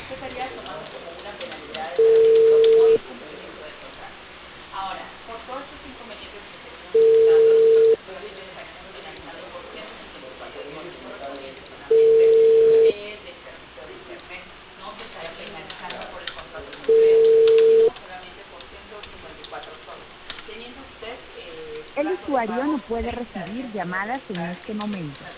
Esto estaría tomado como una penalidad de servicio o incumplimiento del contrato. Ahora, por todos estos inconvenientes que se vienen presentando, nuestros servicios estarían penalizados por 154 millones correspondientes solamente de servicio de internet. No se estaría penalizando por el contrato completo, sino solamente por 154 soles. Teniendo usted El plazo de usuario pago no puede de 30 recibir días para llamadas en registrar este momento.